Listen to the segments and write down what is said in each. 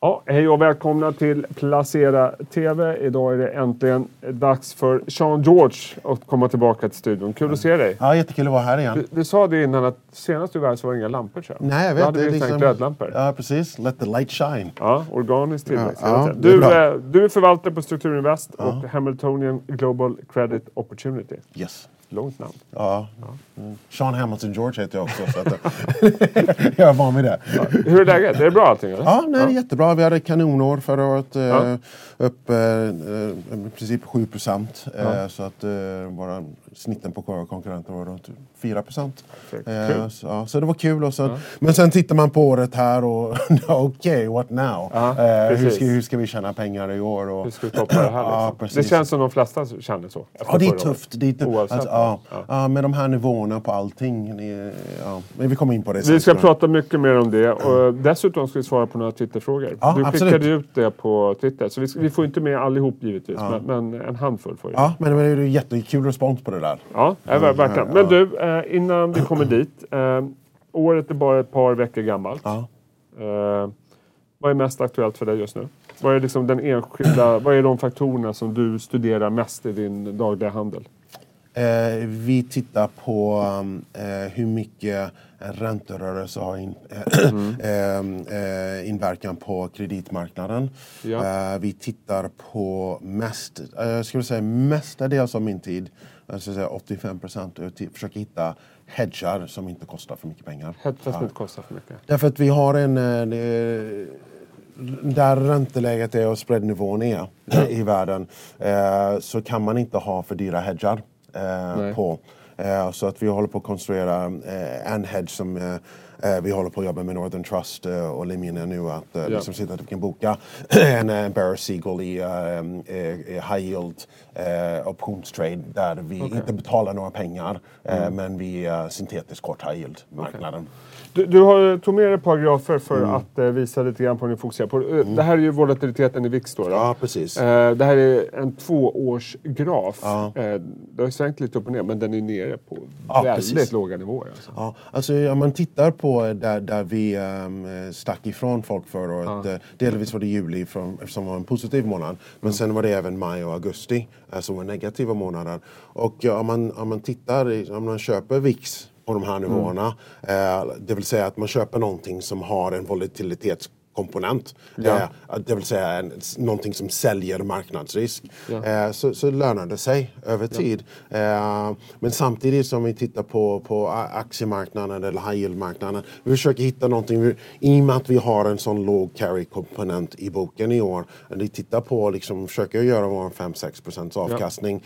Ja, hej och välkomna till Placera TV. Idag är det äntligen dags för Sean George att komma tillbaka till studion. Kul att se dig. Ja, jättekul att vara här igen. Du sa det innan att senast du var här så var det inga lampor, tror jag. Nej, jag vet. Då hade vi liksom glödlampor. Ja, precis. Let the light shine. Ja, organiskt tillväxt. Ja, du är förvaltare på Strukturinvest och Hamiltonian Global Credit Opportunity. Yes. Långt namn. Ja. Sean Hamilton George heter jag också. Så att, jag är van vid det. Ja. Hur är läget? Är det bra allting? Eller? Ja, nej, det är jättebra. Vi hade kanonår förra året. Upp i princip 7%. Så att våra snitten på konkurrenter var runt 4%. Så det var kul. Och så, men sen tittar man på året här och okej, what now? Hur ska vi tjäna pengar i år? Och, hur ska vi toppa det här? Liksom? Det känns som de flesta känner så. Ja, det är tufft. Med de här nivåerna på allting. Men vi kommer in på det. Vi ska prata mycket mer om det. Och dessutom ska vi svara på några Twitterfrågor. Ja, du absolut. skickade ut det på Twitter. Så vi får inte med allihop givetvis. Men en handfull får vi. Ja, men det är ju jättekul respons på det där. Ja, verkligen. Men du, innan vi kommer dit. Året är bara ett par veckor gammalt. Vad är mest aktuellt för dig just nu? Vad är liksom den enskilda, vad är de faktorerna som du studerar mest i din dagliga handel? Vi tittar på hur mycket ränterörelse har inverkan på kreditmarknaden. Vi tittar på mestadels av min tid, alltså 85%, försöker hitta hedgar som inte kostar för mycket pengar. Hedgar som inte kostar för mycket? Därför att vi har där ränteläget är och spreadnivån är i världen, så kan man inte ha för dyra hedgar på. Så att vi håller på att konstruera en hedge som vi håller på att jobba med Northern Trust och Limina nu att liksom sitta att vi kan boka en Bear Seagull i high yield optionstrade där vi inte betalar några pengar men vi syntetiskt kort high yield marknaden. Du har tog med ett par grafer för att visa lite grann på vad ni fokuserar på. Det här är ju volatiliteten i VIX då. Ja, precis. Det här är en 2-årsgraf. Det har svängt lite upp och ner, men den är nere på väldigt låga nivåer. Alltså. Ja, alltså om man tittar på där vi stack ifrån folk förra året. Delvis var det juli som var en positiv månad. Men sen var det även maj och augusti som var negativa månader. Och om man tittar, om man köper VIX på de här nivåerna. Det vill säga att man köper någonting som har en volatilitetskomponent. Det vill säga någonting som säljer marknadsrisk. Så lönar det sig över tid. Men samtidigt som vi tittar på aktiemarknaden eller high yield-marknaden. Vi försöker hitta någonting. I och med att vi har en sån låg carry-komponent i boken i år. Vi tittar på, liksom, försöker göra vår 5-6% avkastning.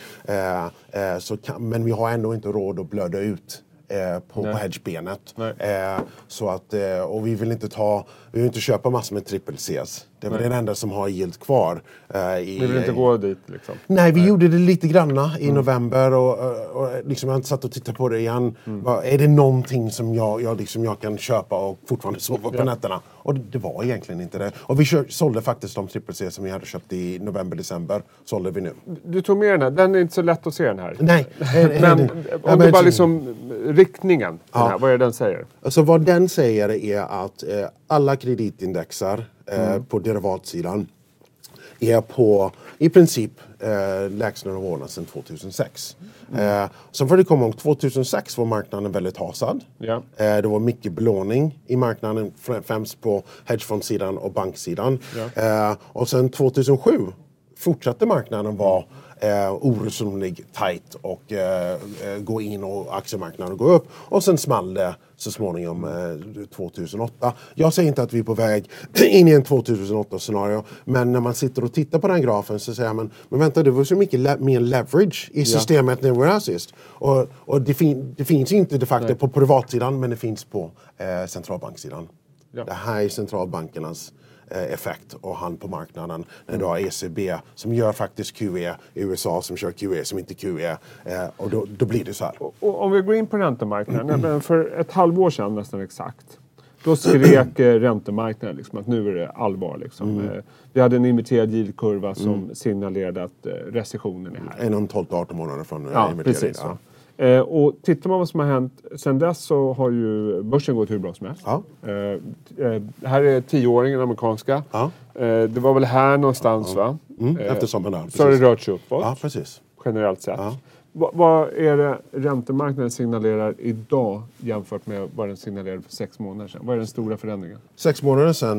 Men vi har ändå inte råd att blöda ut på hedgebenet. Så att, och vi vill inte köpa massor med triple Cs. Det var den enda som har yield kvar. Vi vill inte gå dit liksom. Nej, vi gjorde det lite granna i november och liksom jag har inte satt och tittat på det igen. Är det någonting som jag kan köpa och fortfarande sova på nätterna? Och det var egentligen inte det. Och vi sålde faktiskt de triple C som vi hade köpt i november-december. Sålde vi nu. Du tog med den här. Den är inte så lätt att se den här. Nej. Men om du bara liksom riktningen. Här, vad är det den säger? Alltså vad den säger är att alla kreditindexar på derivatsidan är på i princip lägsta nivåerna sedan 2006. Sen får det komma ihåg 2006 var marknaden väldigt hasad. Det var mycket belåning i marknaden, främst på hedgefondsidan och banksidan. Och sen 2007 fortsatte marknaden vara oresonlig, tight och gå in och aktiemarknaden gå upp. Och sen small det så småningom 2008. Jag säger inte att vi är på väg in i en 2008-scenario. Men när man sitter och tittar på den grafen så säger man, men vänta, det var så mycket mer leverage i systemet när vi var sist. Och det finns inte de facto på privatsidan, men det finns på centralbanksidan. Det här är centralbankernas effekt och hand på marknaden när du har ECB som gör faktiskt QE i USA som kör QE som inte QE och då blir det så här. Och om vi går in på räntemarknaden för ett halvår sedan nästan exakt då skrek räntemarknaden liksom att nu är det allvar liksom. Vi hade en imiterad yieldkurva som signalerade att recessionen är här. Inom 12-18 månader från precis. Och tittar man vad som har hänt sen dess så har ju börsen gått hur bra som helst. Här är 10-åringen amerikanska. det var väl här någonstans va? Efter sommaren. Så har det rört sig uppåt. Ja, precis. Generellt sett. Ja. Vad är det räntemarknaden signalerar idag jämfört med vad den signalerade för 6 månader sedan? Vad är den stora förändringen? 6 månader sedan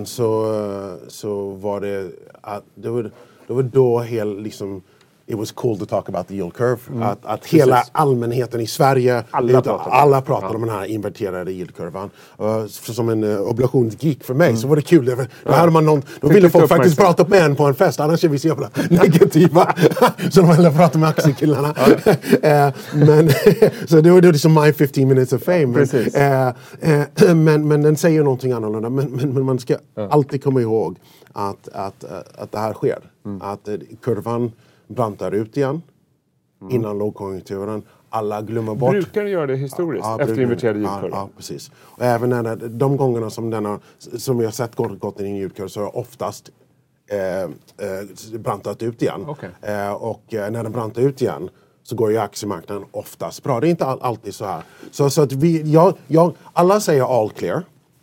så var det var då liksom it was cool to talk about the yield curve. Att hela allmänheten i Sverige, alla pratade om den här inverterade yieldkurvan. Som en oblationsgeek för mig så var det kul. Då hade man då ville folk faktiskt prata med en på en fest, annars är vi så jävla negativa. Så de ville prata med aktiekillarna. Men så det var liksom my 15 minutes of fame. Men den säger någonting annorlunda. Men man ska alltid komma ihåg att det här sker. Att kurvan brantar ut igen innan lågkonjunkturen. Alla glömmer bort. Brukar den göra det historiskt efter inverterade yieldkurvan? Ja, precis. Och även när de gångerna som vi har sett gått in i en yieldkurva så har oftast brantat ut igen. Okay. Och när den brantar ut igen så går ju aktiemarknaden oftast bra. Det är inte alltid så här. Så att alla säger all clear.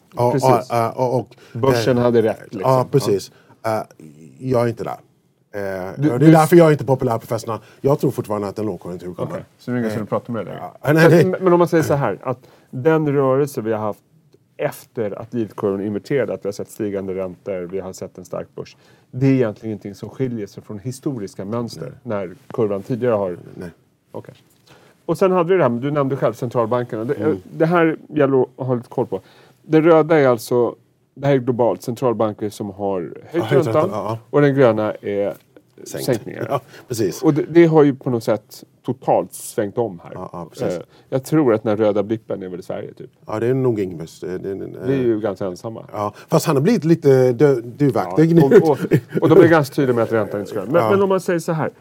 Och börsen hade rätt. Liksom. Ja, precis. Jag är inte där. Det är därför jag är inte populär på festerna. Jag tror fortfarande att en lågkonjunktur kommer. Okay. Så det är ingen som du pratar med dig? Men om man säger så här, att den rörelse vi har haft efter att yieldkurvan inverterade, att vi har sett stigande räntor, vi har sett en stark börs. Det är egentligen ingenting som skiljer sig från historiska mönster när kurvan tidigare har... Nej. Okay. Och sen hade vi det här, du nämnde själv centralbankerna. Det här gäller att ha lite koll på. Det röda är alltså... Det här är globalt. Centralbanker som har höjt räntan och den gröna är sänkningar. Ja, precis. Och det har ju på något sätt totalt svängt om här. Ja, precis. Jag tror att den röda blippen är väl i Sverige typ. Ja, det är nog Ingves. Vi är ju ganska ensamma. Ja, fast han har blivit lite duvaktig nu. Och de är ganska tydliga med att räntan inte ska. Men om man säger så här.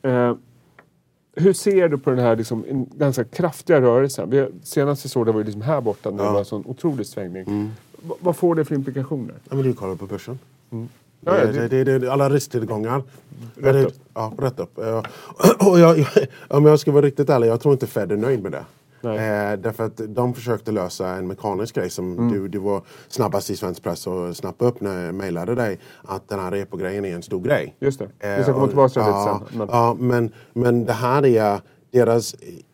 Hur ser du på den här liksom, en ganska kraftiga rörelsen? Senast vi såg det var ju liksom här borta när det var en sån otrolig svängning. Vad får det för implikationer? Ja, men du kollar på börsen. Ja, det är alla risktillgångar. Rätt upp. Ja, rätt upp. Och om jag ska vara riktigt ärlig, jag tror inte Fed är nöjd med det. Därför att de försökte lösa en mekanisk grej som du var snabbast i svensk press och snabba upp när jag mejlade dig. Att den här repo-grejen är en stor grej. Just det. Vi ska komma tillbaka till det sen. Ja, men det här är deras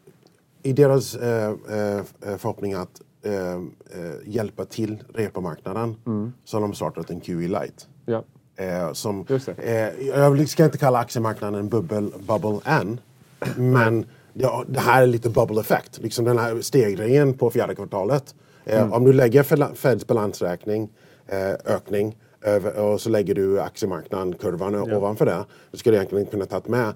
förhoppning att hjälpa till repomarknaden så har de startat en QE Lite. Ja. Jag ska inte kalla aktiemarknaden en bubble än, men det här är lite bubble effekt. Liksom den här stegringen på 4:e kvartalet. Om du lägger Feds balansräkning ökning och så lägger du aktiemarknaden kurvan ovanför det. Du skulle egentligen kunna ta med.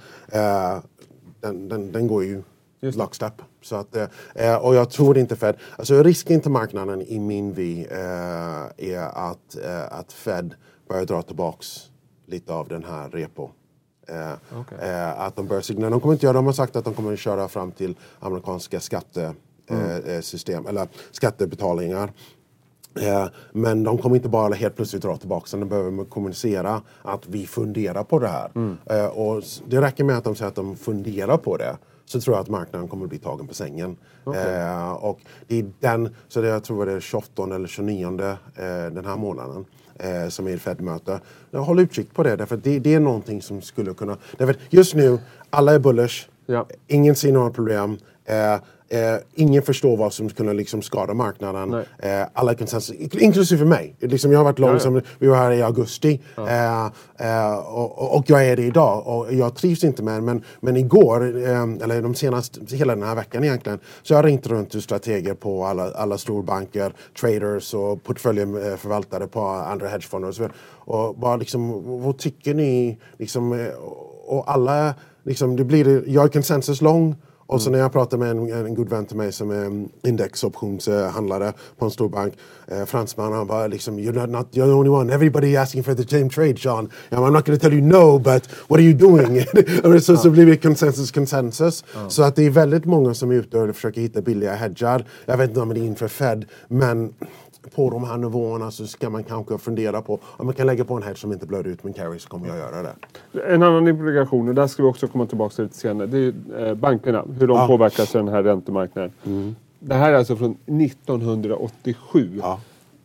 Den går ju lockstep. Så att, och jag tror inte Fed... Alltså risken till marknaden i min vy är att Fed börjar dra tillbaks lite av den här repo. Att de börjar signera. De kommer inte göra, de har sagt att de kommer att köra fram till amerikanska skattesystem eller skattebetalningar. Men de kommer inte bara helt plötsligt dra tillbaka, de behöver kommunicera att vi funderar på det här. Och det räcker med att de säger att de funderar på det. Så tror jag att marknaden kommer att bli tagen på sängen. Och det är så jag tror det är 28 eller 29 den här månaden som är ett Fed-möte. Håll utkik på det, därför att det är någonting som skulle kunna... Därför just nu, alla är bullish. Ingen ser några problem. Ingen förstår vad som skulle liksom skada marknaden. Alla konsensus, inklusive mig. Liksom jag har varit lång vi var här i augusti. Och jag är det idag. Och jag trivs inte med men igår, eller de senaste, hela den här veckan egentligen, så jag har ringt runt till strateger på alla storbanker, traders och portföljförvaltare på andra hedgefonder och så vidare. Och bara liksom, vad tycker ni? Liksom, och alla, liksom, jag är konsensus lång. Och så när jag pratar med en god vän till mig som är indexoptionshandlare på en stor bank, fransman, han bara liksom, you're not the only one, everybody is asking for the same trade, Sean. I'm not going to tell you no, but what are you doing? så blir det konsensus. Så att det är väldigt många som är ute och försöker hitta billiga hedgar. Jag vet inte om det är inför Fed, men på de här nivåerna så ska man kanske fundera på om man kan lägga på en hedge som inte blöder ut med carry, så kommer jag göra det. En annan implikation, och där ska vi också komma tillbaka till lite senare, det är bankerna, hur de påverkas av den här räntemarknaden. Det här är alltså från 1987.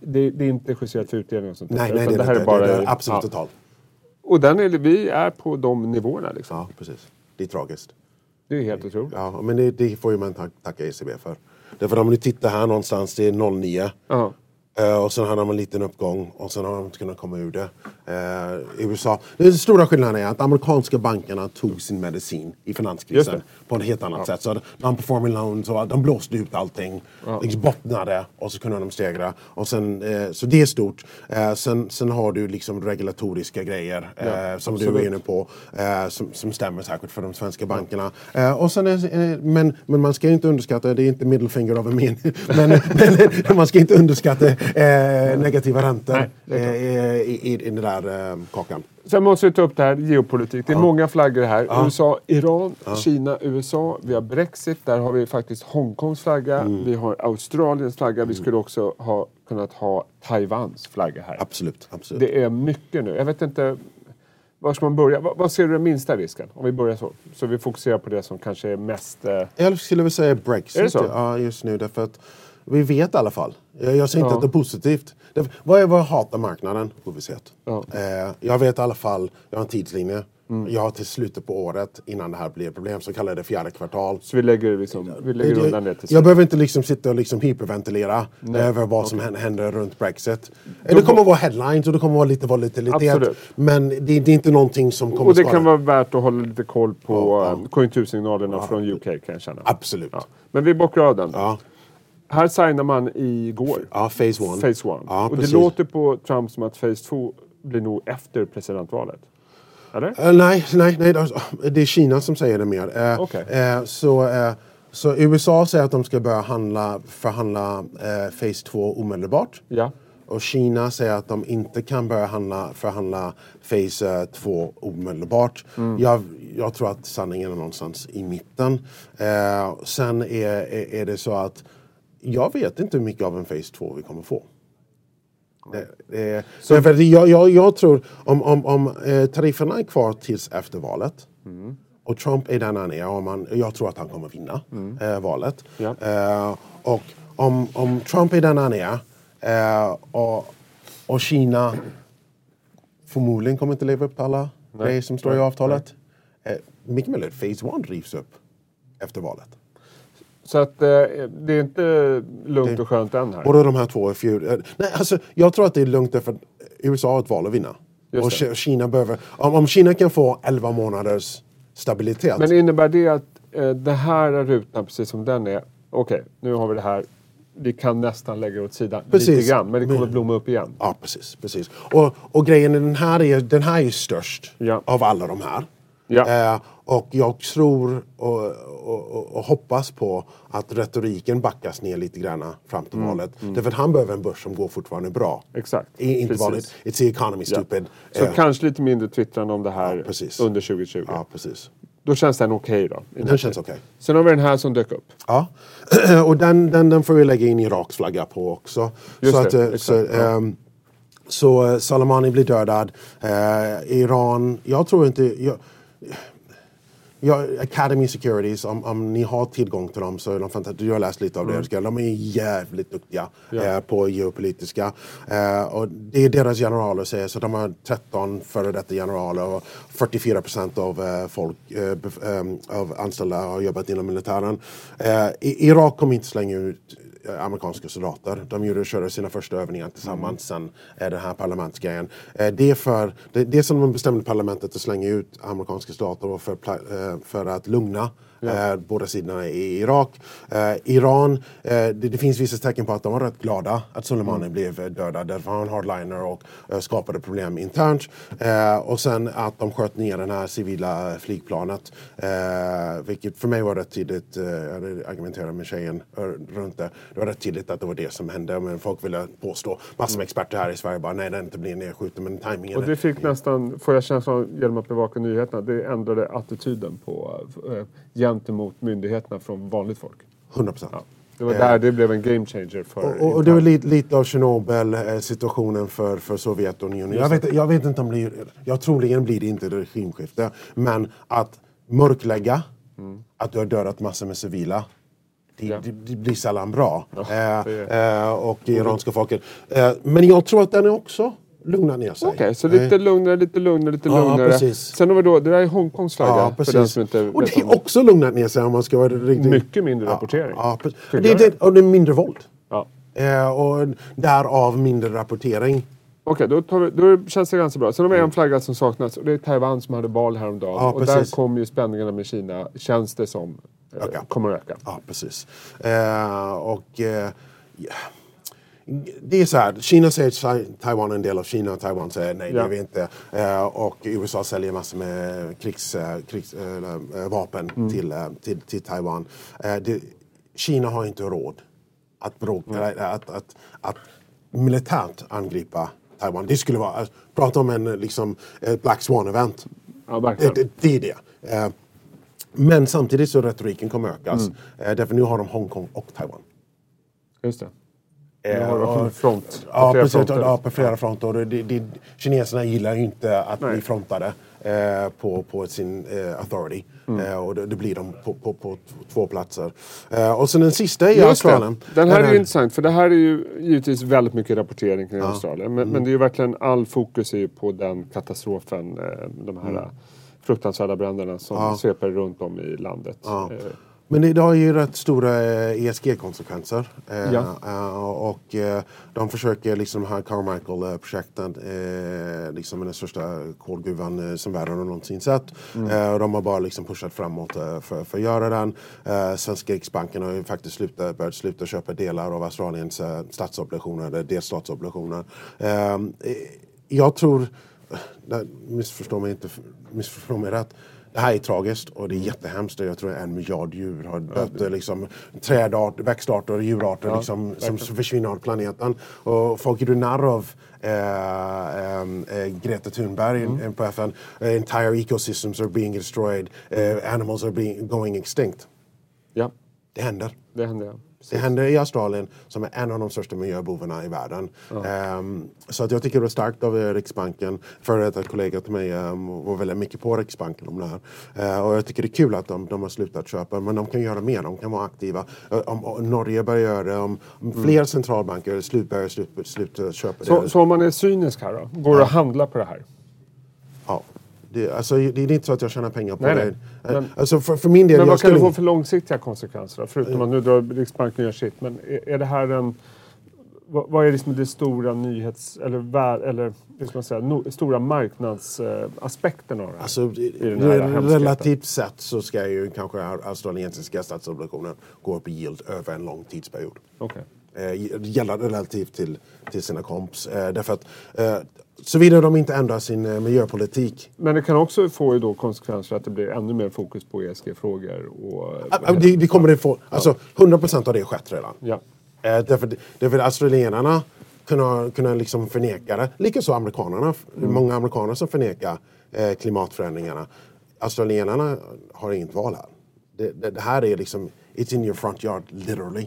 det är inte justerat för utdelning och sånt. Nej, det här är bara... Det är absolut totalt. Och vi är på de nivåerna liksom. Ja, precis. Det är tragiskt. Det är helt otroligt. Ja, men det får ju man tacka ECB för. Därför om ni tittar här någonstans, det är 0,9. Ja. Och sen hade de en liten uppgång och sen har de inte kunnat komma ur det. USA. Den stora skillnaden är att amerikanska bankerna tog sin medicin i finanskrisen på ett helt annat sätt. Så non-performing loans, så de blåste ut allting, liksom bottnade och så kunde de stegra. Och sen, så det är stort. Sen har du liksom regulatoriska grejer som du är inne på som stämmer säkert för de svenska bankerna. Och sen men man ska inte underskatta, det är inte middle finger of a mean, men man ska inte underskatta negativa räntor i den där kakan. Sen måste vi ta upp det här geopolitik. Det är många flaggor här. USA, Iran, Kina, USA. Vi har Brexit. Där har vi faktiskt Hongkongs flagga. Vi har Australiens flagga. Vi skulle också kunnat ha Taiwans flagga här. Absolut. Det är mycket nu. Jag vet inte... Var ska man börja? Vad ser du den minsta risken? Om vi börjar så. Så vi fokuserar på det som kanske är mest... Jag skulle vilja säga Brexit. Är det så? Ja, just nu. Därför att vi vet i alla fall. Jag säger inte att det är positivt. Vad hatar marknaden? Ovisshet. Jag vet i alla fall, jag har en tidslinje. Jag har till slutet på året, innan det här blir ett problem, så kallar det 4:e kvartal. Så vi lägger undan det till jag behöver inte liksom sitta och liksom hyperventilera över vad som händer runt Brexit. Det kommer att vara headlines och det kommer att vara lite volatilitet. Absolut. Men det är inte någonting som kommer att skada. Och det kan vara värt att hålla lite koll på konjunktursignalerna från UK, kan jag känna. Absolut. Ja. Men vi bockar av den. Här signar man igår. Ja, Phase 1. Phase 1. Ja, och det låter på Trump som att Phase 2 blir nog efter presidentvalet. Eller? Nej. Det är Kina som säger det mer. Så USA säger att de ska börja förhandla Phase 2 omedelbart. Ja. Och Kina säger att de inte kan börja förhandla Phase 2 omedelbart. Jag tror att sanningen är någonstans i mitten. Sen är det så att jag vet inte hur mycket av en Phase 2 vi kommer få. Jag tror om tarifferna är kvar tills efter valet och Trump är den han är, jag tror att han kommer vinna valet. Och om Trump är den han är och Kina förmodligen kommer inte leva upp till alla grejer som står i avtalet. Mycket möjligt Phase 1 rivs upp efter valet. Så att det är inte lugnt och skönt än här. Båda de här två är jag tror att det är lugnt därför att USA har ett val att vinna. Och Kina behöver... Om Kina kan få 11 månaders stabilitet. Men innebär det att det här är rutan precis som den är? Okej, nu har vi det här. Vi kan nästan lägga åt sidan lite grann, men det kommer att blomma upp igen. Ja, precis. Och grejen är den här är störst av alla de här. Och jag tror och hoppas på att retoriken backas ner lite grann fram till valet. Därför att han behöver en börs som går fortfarande bra. Exakt. Inte vanligt. It's the economy stupid. Så kanske lite mindre twittrande om det här under 2020. Ja, precis. Då känns den okej då. Den känns okej. Sen har vi den här som dök upp. Ja, och den får vi lägga in Iraks flagga på också. Så Soleimani blir dödad. Iran, jag tror inte... Academy Securities, om ni har tillgång till dem så är de fantastiska. Jag har läst lite av det. De är jävligt duktiga på geopolitiska. Och det är deras generaler säger. Så de har 13 före detta generaler och 44% av folk av anställda har jobbat inom militären. Irak kommer inte slänga ut amerikanska soldater. De körde sina första övningar tillsammans sen den här parlamentsgrejen. Det som de bestämde parlamentet att slänga ut amerikanska soldater och för att lugna båda sidorna i Irak. Iran, det finns vissa tecken på att de var rätt glada att Soleimani blev dödad. Därför var han hardliner och skapade problem internt. Och sen att de sköt ner den här civila flygplanet. Vilket för mig var rätt tidigt. Jag argumenterade med tjejen runt det. Det var rätt tidigt att det var det som hände. Men folk ville påstå. Massor med experter här i Sverige bara nej, det inte blir nedskjuten. Men tajmingen... Och det fick nästan, får jag känslan genom att bevaka nyheterna, det ändrade attityden på gentemot myndigheterna från vanligt folk. 100%. Ja. Det var där det blev en game changer för... Och det var lite av Chernobyl-situationen för Sovjetunionen. Jag vet inte om det blir... Jag troligen blir det inte regimskifte. Men att mörklägga att du har dödat massor med civila det blir sällan bra. Och iranska folket. Men jag tror att den är också lugnat ner sig. Okej, så lite lugnare. Precis. Sen har vi då, det där är Hongkongs flagga. Ja, precis. För den som inte och det är också lugnat ner sig om man ska vara riktigt... Mycket mindre rapportering. Ja, och det är mindre våld. Ja. Och därav mindre rapportering. Okej, då känns det ganska bra. Sen har vi en flagga som saknas och det är Taiwan som hade val häromdagen. Ja, och där kommer ju spänningarna med Kina, känns det som, kommer att öka. Ja, precis. Det är så här, Kina säger Taiwan är en del av Kina, Taiwan säger nej, det är vi inte. Och USA säljer massor med vapen till Taiwan. Kina har inte råd att militärt angripa Taiwan. Det skulle vara, prata om en Black Swan-event. Ja, verkligen. Det är det. Men samtidigt så retoriken kommer ökas. Därför nu har de Hongkong och Taiwan. Just det. Front. På flera fronter. Kineserna gillar ju inte att bli frontade på sin authority. Och det blir de på 2 platser. Och sen den sista i Australien. Den här är ju intressant, för det här är ju givetvis väldigt mycket rapportering kring Australien. Men det är ju verkligen, all fokus är ju på den katastrofen, de här fruktansvärda bränderna som sveper runt om i landet. Men det har ju rätt stora ESG-konsekvenser. Och de försöker här Carmichael-projektet med den största kolgruvan som världen har någonsin sett. Och de har bara pushat framåt för att göra den. Svenska Riksbanken har ju faktiskt börjat sluta köpa delar av Australiens statsobligationer, eller delstatsobligationer. Jag tror, missförstå mig rätt, det här är tragiskt och det är jättehemskt. Jag tror 1 miljard djur har dött. Växtarter och djurarter som försvinner av planeten. Och folk är narr av Greta Thunberg på FN. Entire ecosystems are being destroyed. Animals are going extinct. Ja. Det händer. Det händer i Australien som är en av de största miljöbovarna i världen. Så att jag tycker det är starkt av Riksbanken. För att en kollega till mig var väldigt mycket på Riksbanken om det här. Och jag tycker det är kul att de har slutat köpa. Men de kan göra mer, de kan vara aktiva. Om Norge börjar göra det, om fler centralbanker slutar köpa det. Så om man är cynisk här då? Går det att handla på det här? Ja. Det är inte så att jag tjänar pengar på det. Men, för min del... Men vad kan det få för långsiktiga konsekvenser då? Förutom att nu drar Riksbanken och gör sitt. Men är det här vad är det stora stora marknadsaspekten av det här? Relativt sett så ska ju kanske australiensiska statsobligationer gå upp i yield över en lång tidsperiod. Gäller relativt till sina komps. Därför att såvida de inte ändrar sin miljöpolitik. Men det kan också få ju då konsekvenser att det blir ännu mer fokus på ESG-frågor. Det kommer det få. 100% av det skett redan. Ja. Därför australienarna kunna förneka det. Likaså amerikanerna. Många amerikaner som förnekar klimatförändringarna. Australienarna har inget val här. Det här är it's in your front yard, literally.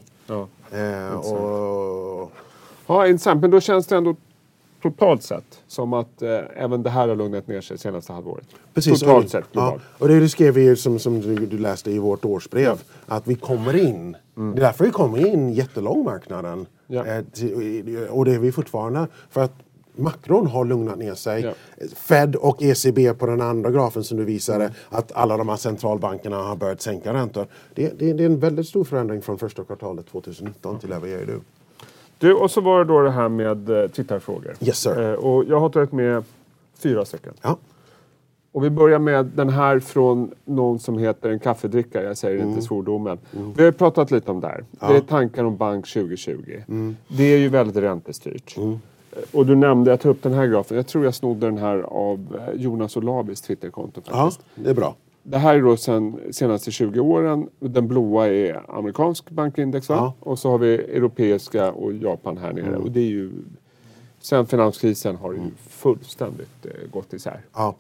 Intressant. Men då känns det ändå totalt sett som att även det här har lugnat ner sig senaste halvåret. Precis, totalt sett globalt. Och det skrev vi som du läste i vårt årsbrev. Att vi kommer in. Det är därför vi kommer in jättelång marknaden. Och det är vi fortfarande. För att makron har lugnat ner sig. Fed och ECB på den andra grafen som du visade. Att alla de här centralbankerna har börjat sänka räntor. Det är en väldigt stor förändring från första kvartalet 2019 till vad gör du? Och så var det då det här med tittarfrågor. Yes, sir. Och jag har tagit med 4 stycken. Ja. Och vi börjar med den här från någon som heter en kaffedrickare. Jag säger inte svordomen. Vi har pratat lite om det här. Det är tankar om bank 2020. Det är ju väldigt räntestyrt. Och du nämnde, jag tar upp den här grafen. Jag tror jag snodde den här av Jonas Olabis Twitterkonto faktiskt. Ja, det är bra. Det här är då senaste 20 åren. Den blåa är amerikansk bankindex, va? Och så har vi europeiska och Japan här nere. Och det är ju... Sen finanskrisen har det ju fullständigt gått isär. Ja.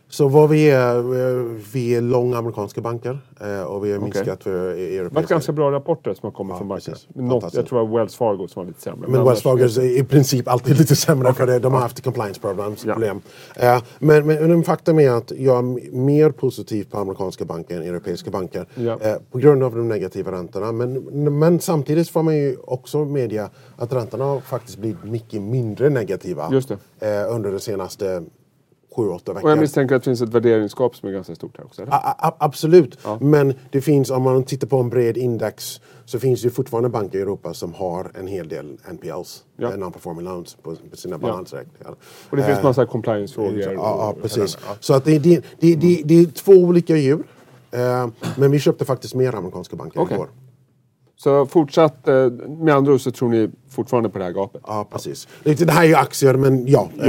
Så vi är långa amerikanska banker och vi har minskat för europeiska. Det var ganska bra rapporter som har kommit från marknaden. Jag tror det var Wells Fargo som var lite sämre. Men Wells Fargo är i princip alltid lite sämre för de har haft compliance problem. Men faktum är att jag är mer positiv på amerikanska banker än europeiska banker på grund av de negativa räntorna. Men samtidigt får man ju också media att räntorna har faktiskt blivit mycket mindre negativa under de senaste 7-8 veckor. Och jag misstänker att det finns ett värderingsgap som är ganska stort här också. Absolut, men det finns, om man tittar på en bred index så finns det fortfarande banker i Europa som har en hel del NPLs, non-performing loans, på sina balansräkningar. Och det finns massa compliance-frågor. Ja, precis. Så att det är två olika djur, men vi köpte faktiskt mer amerikanska banker igår. Så fortsatt, med andra ord så tror ni fortfarande på det här gapet? Ja, precis. Det här är ju aktier, men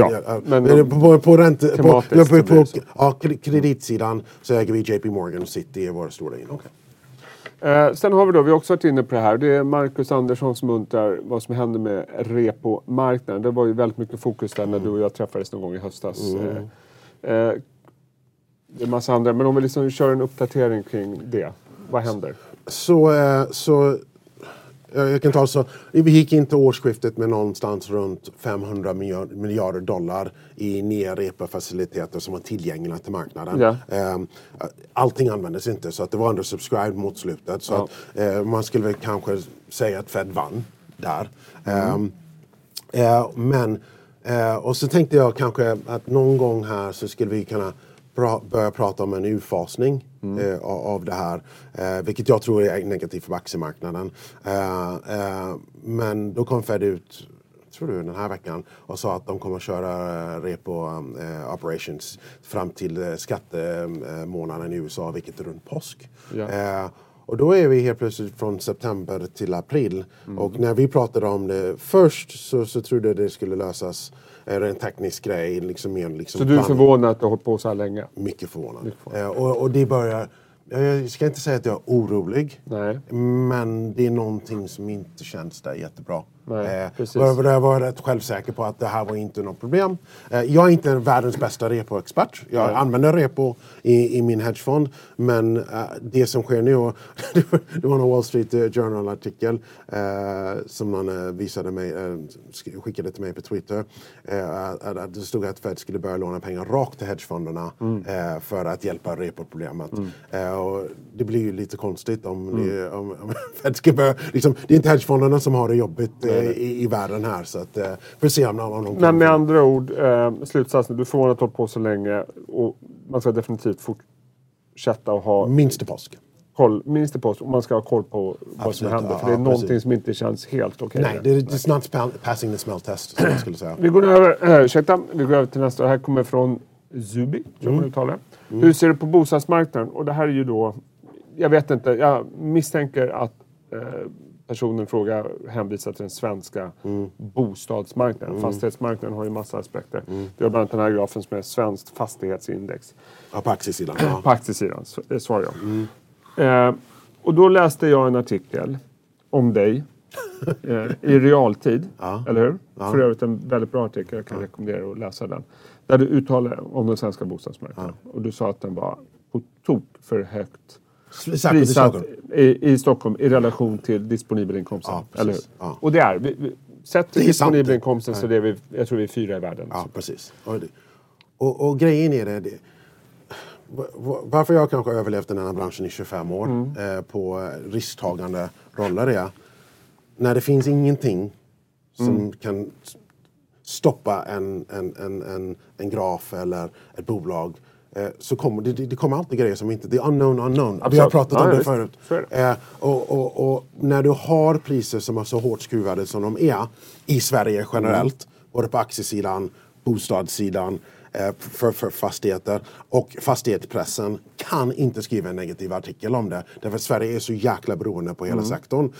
på kreditsidan så äger vi JP Morgan och City i våra stora innehav. Sen har vi också varit inne på det här. Det är Marcus Andersson som undrar vad som händer med repo-marknaden. Det var ju väldigt mycket fokus där när du och jag träffades någon gång i höstas. Det är en massa andra, men om vi liksom kör en uppdatering kring det. Vad händer? Så jag kan ta så. Vi gick in till årsskiftet med någonstans runt 500 miljarder dollar i nya repo-faciliteter som var tillgängliga till marknaden. Allting användes inte så att det var undersubscribed mot slutet. Så att man skulle väl kanske säga att Fed vann där. Och så tänkte jag kanske att någon gång här så skulle vi kunna börja prata om en utfasning av det här, vilket jag tror är negativt för aktiemarknaden. Men då kom Fed ut, tror du, den här veckan och sa att de kommer att köra repo operations fram till skattemånaden i USA, vilket är runt påsk. Och då är vi helt plötsligt från september till april. Och när vi pratade om det först så trodde jag det skulle lösas en teknisk grej. Liksom så du är förvånad att du har hållit på så här länge? Mycket förvånad. Och det börjar... Jag ska inte säga att jag är orolig. Nej. Men det är någonting som inte känns där jättebra. Jag var rätt självsäker på att det här var inte något problem. Jag är inte världens bästa repo-expert. Jag använder repo i min hedgefond. Men det som sker nu, det var en Wall Street Journal-artikel som någon skickade till mig på Twitter. Att det stod att Fed skulle börja låna pengar rakt till hedgefonderna för att hjälpa repo-problemet. Och det blir ju lite konstigt om Fed ska börja... Liksom, det är inte hedgefonderna som har det jobbigt i världen här. Så att får se om någon kan... Men med andra ord, slutsatsen, du får hålla på så länge och man ska definitivt fortsätta att ha... Minst till påsk. Minst till påsk, och man ska ha koll på vad som händer. För det är någonting som inte känns helt okej. Nej, det är not passing the smell test, som jag skulle säga. Vi går över till nästa. Det här kommer från Zubi, tror man uttalar. Hur ser du på bostadsmarknaden? Och det här är ju då, jag vet inte, jag misstänker att personen fråga hänvisar till den svenska bostadsmarknaden. Fastighetsmarknaden har ju massa aspekter. Det har bland annat den här grafen som är svenskt fastighetsindex. Ja, på aktiesidan. På aktiesidan, svarar jag. Och då läste jag en artikel om dig i realtid, eller hur? För övrigt en väldigt bra artikel, jag kan rekommendera att läsa den. Där du uttalar om den svenska bostadsmarknaden. Och du sa att den var på tok för högt prissatt i Stockholm i relation till disponibel inkomsten. Eller hur? Och det är, sett till disponibel inkomsten så det är jag tror vi är 4 i världen. Ja, precis. Och grejen är det varför jag kanske har överlevt den här branschen i 25 år på risktagande roller är när det finns ingenting som kan stoppa en graf eller ett bolag så kommer det kommer alltid grejer som inte... Det är unknown. Vi har pratat om det förut. Och när du har priser som är så hårt skruvade som de är i Sverige generellt, både på aktiesidan, bostadssidan, för fastigheter, och fastighetspressen kan inte skriva en negativ artikel om det. Därför att Sverige är så jäkla beroende på hela sektorn.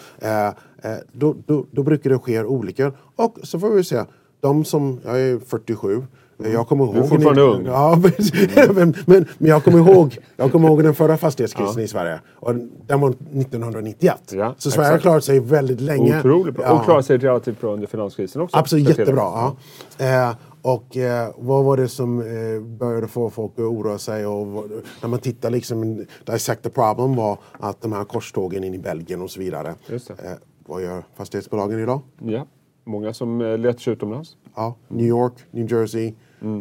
Då brukar det ske olika. Och så får vi se. De som, jag är 47, jag kommer ihåg... Du är fortfarande ung. Ja, men jag kommer ihåg den förra fastighetskrisen i Sverige. Och den var 1991. Ja, så Sverige har klarat sig väldigt länge. Otroligt bra. Och klarat sig relativt bra under finanskrisen också. Absolut, jättebra. Och vad var det som började få folk att oroa sig? Och när man tittar liksom, dissect the problem var att de här korstågen in i Belgien och så vidare. Just det. Vad gör fastighetsbolagen idag? Ja, många som letar sig utomlands. Ja, New York, New Jersey,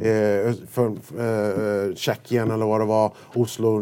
Tjeckien eller vad det var, Oslo,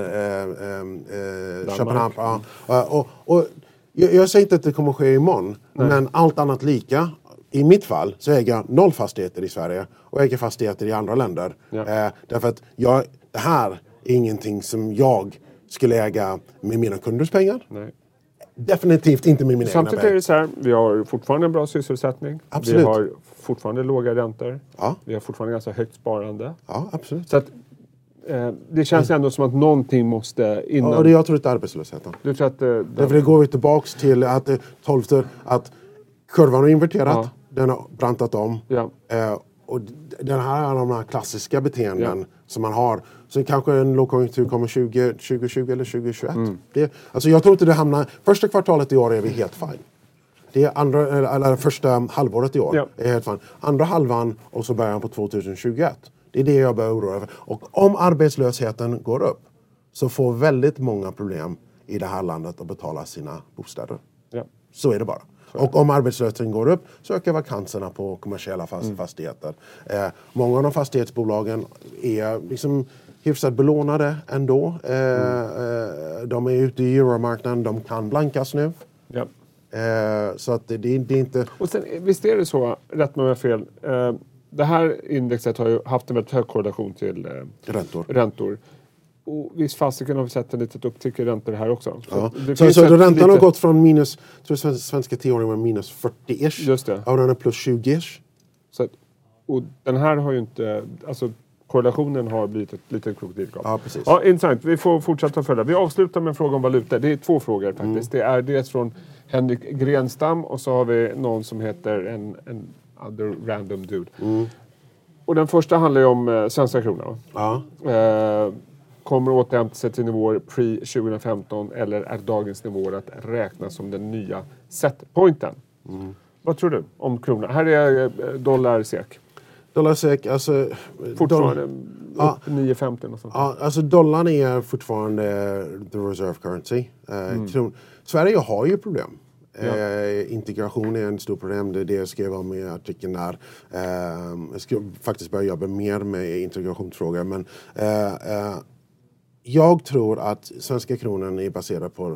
Köpenhamn. Och jag säger inte att det kommer att ske imorgon, men allt annat lika. I mitt fall så äger jag 0 fastigheter i Sverige och äger fastigheter i andra länder. Ja. Därför att det här är ingenting som jag skulle äga med mina kunders pengar. Nej. Definitivt inte med mina egna pengar. Samtidigt är det så här, vi har fortfarande en bra sysselsättning. Absolut. Vi har fortfarande låga räntor. Ja. Vi har fortfarande ganska högt sparande. Ja, absolut. Så att, det känns ändå som att någonting måste innan... Ja, och jag tror inte arbetslösheten. Du tror att... Därför det går vi tillbaks till att att kurvan har inverterat. Ja. Den har brantat om. Ja. Och den här är de här klassiska beteenden som man har. Så kanske en lågkonjunktur kommer 2020 eller 2021. Alltså jag tror inte det hamnar... Första kvartalet i år är vi helt fine. Det är första halvåret i år är helt fine. Andra halvan och så början på 2021. Det är det jag börjar oroa över. Och om arbetslösheten går upp så får väldigt många problem i det här landet att betala sina bostäder. Ja. Så är det bara. Och om arbetslösheten går upp så ökar vakanserna på kommersiella fastigheter. Många av de fastighetsbolagen är liksom hyfsat belånade ändå. De är ute i euromarknaden, de kan blankas nu. Ja. Så att det är inte... Och sen, visst är det så, rätt med fel, det här indexet har ju haft en väldigt hög korrelation till räntor. Och visst fasiken har vi sett en litet upptick i räntor här också. Så räntan har gått från minus, jag tror svenska 10-åringen var minus 40-ish. Just det. Och den är plus 20-ish. Så, och den här har ju inte, alltså korrelationen har blivit ett litet krokodilgap. Ja, precis. Ja, intressant. Vi får fortsätta följa. Vi avslutar med en fråga om valuta. Det är 2 frågor faktiskt. Det är dels från Henrik Grenstam och så har vi någon som heter en other random dude. Och den första handlar ju om svenska kronan. Ja. Kommer återhämta sig till nivåer pre-2015 eller är dagens nivåer att räkna som den nya setpointen? Vad tror du om kronan? Här är dollar-SEK. Dollar-SEK, alltså... Fortfarande upp 9,50 och sånt. Ja, alltså dollarn är fortfarande the reserve currency. Sverige har ju problem. Integration är en stor problem. Det är det jag skrev om i artikeln där. Jag ska faktiskt börja jobba mer med integrationsfrågor. Men jag tror att svenska kronan är baserad på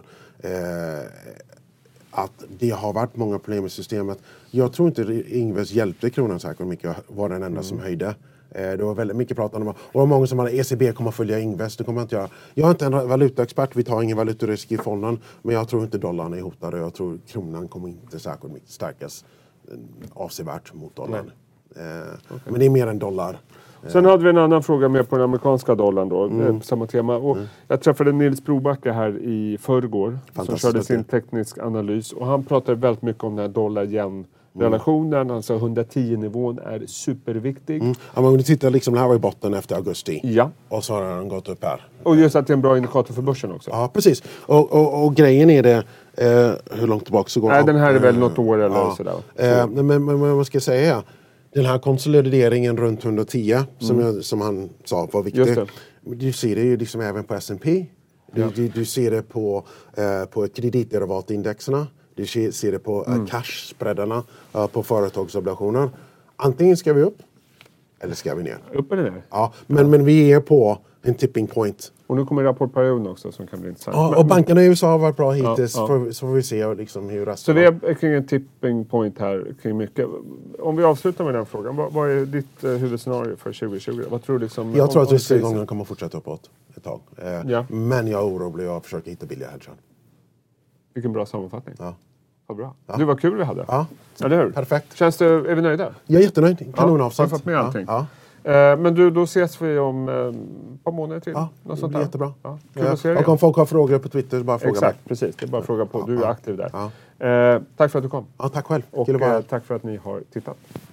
att det har varit många problem i systemet. Jag tror inte Ingves hjälpte kronan särskilt mycket. Var den enda som höjde. Det var väldigt mycket prat om det. Och det var många som hade ECB kommer att följa Ingves. Det kommer jag inte göra. Jag är inte en valutaexpert. Vi tar ingen valutarisk i fonden. Men jag tror inte dollarn är hotad. Jag tror kronan kommer inte särskilt mycket stärkas avsevärt mot dollarn. Men det är mer än dollar. Sen hade vi en annan fråga med på den amerikanska dollarn då. Samma tema. Och jag träffade Nils Brobacka här i förrgår. Som körde sin teknisk analys. Och han pratade väldigt mycket om den här dollar-yen-relationen. Alltså 110-nivån är superviktig. Ja, men om du tittar liksom, det här var i botten efter augusti. Ja. Och så har den gått upp här. Och just att det är en bra indikator för börsen också. Ja, precis. Och grejen är det... hur långt tillbaka så går det? Nej, den här är väl något år eller sådär. Men vad man ska säga... Den här konsolideringen runt 110 som han sa var viktig. Du ser det ju liksom även på S&P. Du ser det på kreditderivatindexerna. Du ser det på cash-spreadarna på företagsobligationer. Antingen ska vi upp eller ska vi ner. Upp eller ner? Ja, men vi är på en tipping point. Och nu kommer rapportperioden också som kan bli intressant. Ja, och bankerna i USA har varit bra hittills. Så får vi se liksom hur resten... Så vi är kring en tipping point här kring mycket. Om vi avslutar med den frågan. Vad är ditt huvudscenario för 2020? Vad tror du liksom... Jag tror att risktillgången kommer att fortsätta uppåt ett tag. Men jag är orolig och försöker hitta billiga hedgar. Vilken bra sammanfattning. Ja. Vad bra. Ja. Du, var kul vi hade. Ja, eller hur? Perfekt. Är vi nöjda? Jag är jättenöjd. Kanonavsatt. Jag har fått med allting. Men du, då ses vi om ett par månader till. Ja, något sånt det blir där. Jättebra. Ja, kul att se dig. Och om folk har frågor på Twitter, bara fråga mig. Exakt, precis. Det är bara att fråga på. Du är aktiv där. Tack för att du kom. Ja, tack själv. Och tack för att ni har tittat.